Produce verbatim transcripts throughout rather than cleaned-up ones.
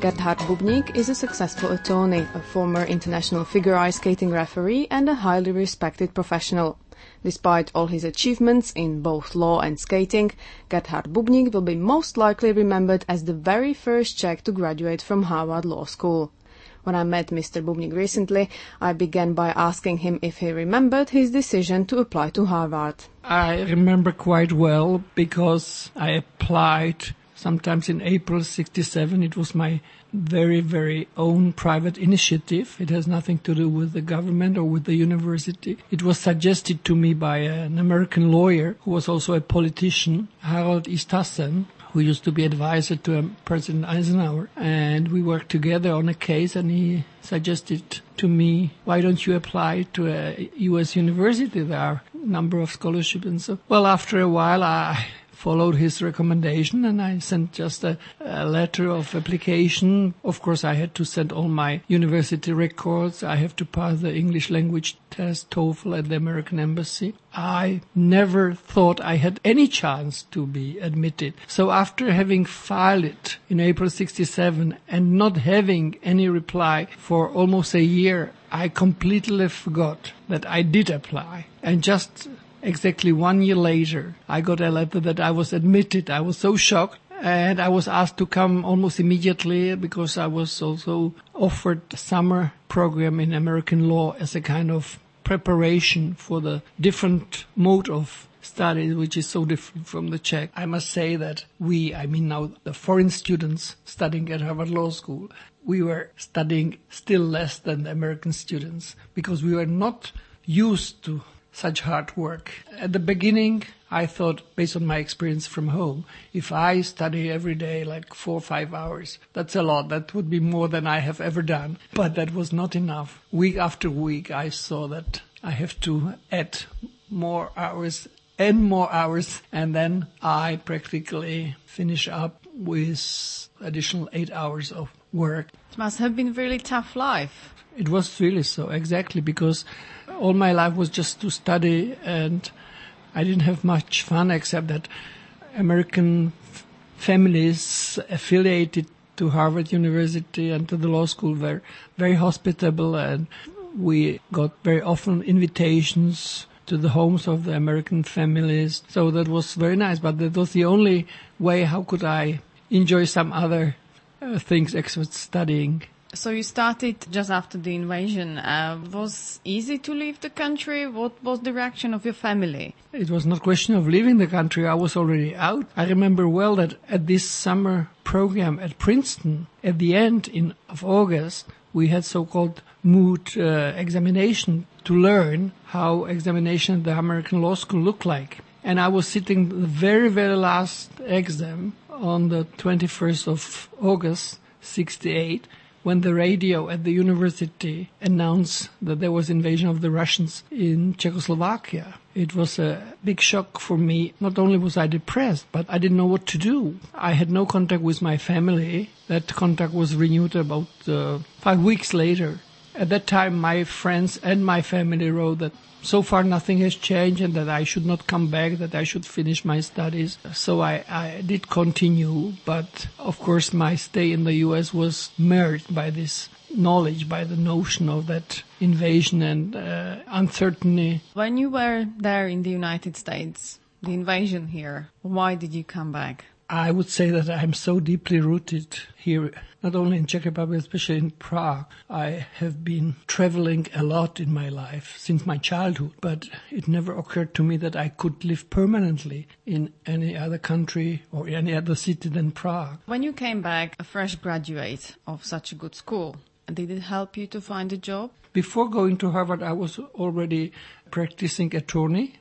Gerhard Bubnik is a successful attorney, a former international figure ice skating referee and a highly respected professional. Despite all his achievements in both law and skating, Gerhard Bubnik will be most likely remembered as the very first Czech to graduate from Harvard Law School. When I met Mister Bubnik recently, I began by asking him if he remembered his decision to apply to Harvard. I remember quite well because I applied sometimes in April sixty-seven. It was my very, very own private initiative. It has nothing to do with the government or with the university. It was suggested to me by an American lawyer who was also a politician, Harold Istassen, who used to be advisor to President Eisenhower. And we worked together on a case, and he suggested to me, why don't you apply to a U S university? There are a number of scholarships and so. Well, after a while, I followed his recommendation, and I sent just a, a letter of application. Of course, I had to send all my university records. I have to pass the English language test, TOEFL, at the American Embassy. I never thought I had any chance to be admitted. So after having filed it in April sixty-seven and not having any reply for almost a year, I completely forgot that I did apply. And just exactly one year later, I got a letter that I was admitted. I was so shocked, and I was asked to come almost immediately because I was also offered a summer program in American law as a kind of preparation for the different mode of study, which is so different from the Czech. I must say that we, I mean now the foreign students studying at Harvard Law School, we were studying still less than the American students because we were not used to such hard work. At the beginning, I thought, based on my experience from home, if I study every day like four or five hours, that's a lot. That would be more than I have ever done. But that was not enough. Week after week, I saw that I have to add more hours and more hours, and then I practically finish up with additional eight hours of work. It must have been a really tough life. It was really so, exactly, because all my life was just to study, and I didn't have much fun except that American f- families affiliated to Harvard University and to the law school were very hospitable, and we got very often invitations to the homes of the American families. So that was very nice, but that was the only way how could I enjoy some other uh, things except studying. So you started just after the invasion. Uh, was easy to leave the country? What was the reaction of your family? It was not a question of leaving the country. I was already out. I remember well that at this summer program at Princeton, at the end in, of August, we had so-called moot uh, examination to learn how examination at the American Law School looked like. And I was sitting the very, very last exam on the twenty-first of August, sixty-eight, when the radio at the university announced that there was invasion of the Russians in Czechoslovakia. It was a big shock for me. Not only was I depressed, but I didn't know what to do. I had no contact with my family. That contact was renewed about uh, five weeks later. At that time, my friends and my family wrote that so far nothing has changed and that I should not come back, that I should finish my studies. So I, I did continue, but of course my stay in the U S was marred by this knowledge, by the notion of that invasion and uh, uncertainty. When you were there in the United States, the invasion here, why did you come back? I would say that I'm so deeply rooted here, not only in Czech Republic, especially in Prague. I have been traveling a lot in my life since my childhood, but it never occurred to me that I could live permanently in any other country or any other city than Prague. When you came back, a fresh graduate of such a good school, did it help you to find a job? Before going to Harvard, I was already practicing attorney,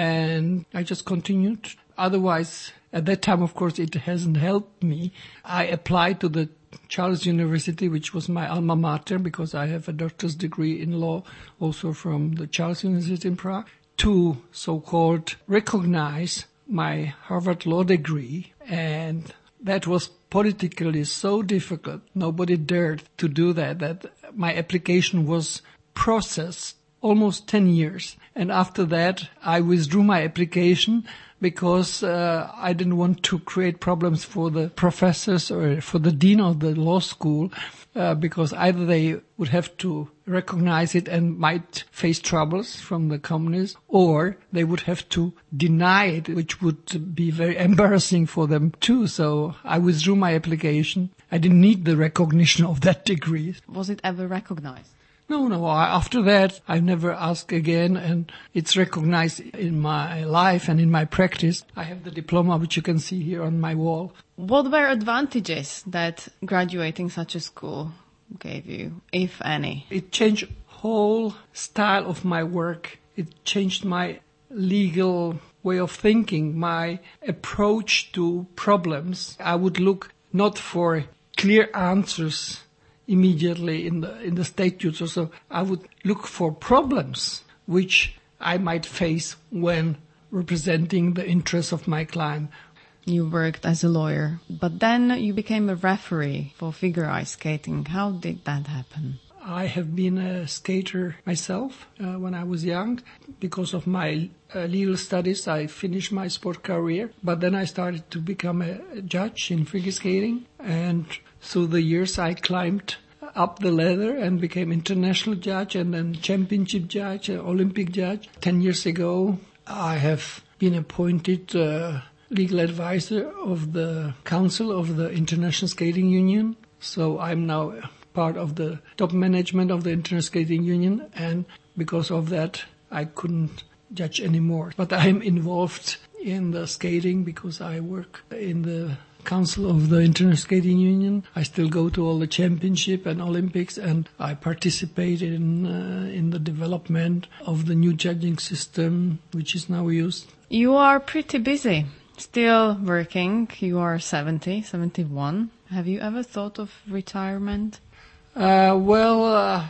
and I just continued. Otherwise, at that time, of course, it hasn't helped me. I applied to the Charles University, which was my alma mater, because I have a doctor's degree in law, also from the Charles University in Prague, to so-called recognize my Harvard law degree. And that was politically so difficult. Nobody dared to do that, that my application was processed almost ten years. And after that, I withdrew my application because uh, I didn't want to create problems for the professors or for the dean of the law school, uh, because either they would have to recognize it and might face troubles from the communists, or they would have to deny it, which would be very embarrassing for them too. So I withdrew my application. I didn't need the recognition of that degree. Was it ever recognized? No, no. I, after that, I've never asked again, and it's recognized in my life and in my practice. I have the diploma, which you can see here on my wall. What were advantages that graduating such a school gave you, if any? It changed whole style of my work. It changed my legal way of thinking, my approach to problems. I would look not for clear answers immediately in the in the statutes or so. I would look for problems which I might face when representing the interests of my client. You worked as a lawyer, but then you became a referee for figure ice skating. How did that happen? I have been a skater myself uh, when I was young. Because of my uh, legal studies, I finished my sport career, but then I started to become a, a judge in figure skating, and through the years I climbed up the ladder and became international judge and then championship judge, uh, Olympic judge. Ten years ago, I have been appointed uh, legal advisor of the Council of the International Skating Union. So I'm now part of the top management of the International Skating Union, and because of that, I couldn't judge anymore. But I'm involved in the skating because I work in the Council of the International Skating Union. I still go to all the championship and Olympics, and I participate in uh, in the development of the new judging system, which is now used. You are pretty busy, still working. You are seventy, seventy-one. Have you ever thought of retirement? Uh, well, uh,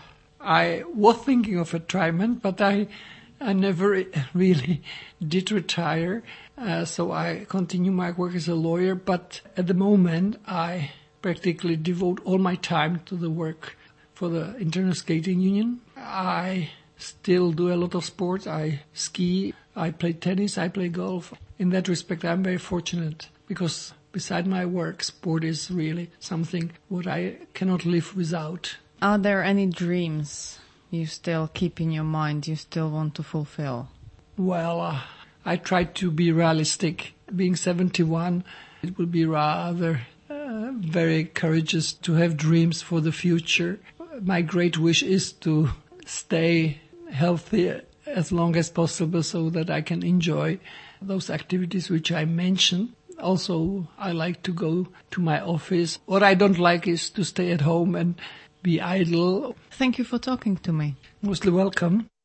I was thinking of retirement, but I I never really did retire. Uh, so I continue my work as a lawyer, but at the moment I practically devote all my time to the work for the International Skating Union. I still do a lot of sports. I ski, I play tennis, I play golf. In that respect, I'm very fortunate because beside my work, sport is really something what I cannot live without. Are there any dreams you still keep in your mind, you still want to fulfill? Well, uh, I try to be realistic. Being seventy-one, it will be rather uh, very courageous to have dreams for the future. My great wish is to stay healthy as long as possible so that I can enjoy those activities which I mentioned. Also, I like to go to my office. What I don't like is to stay at home and be idle. Thank you for talking to me. Mostly welcome.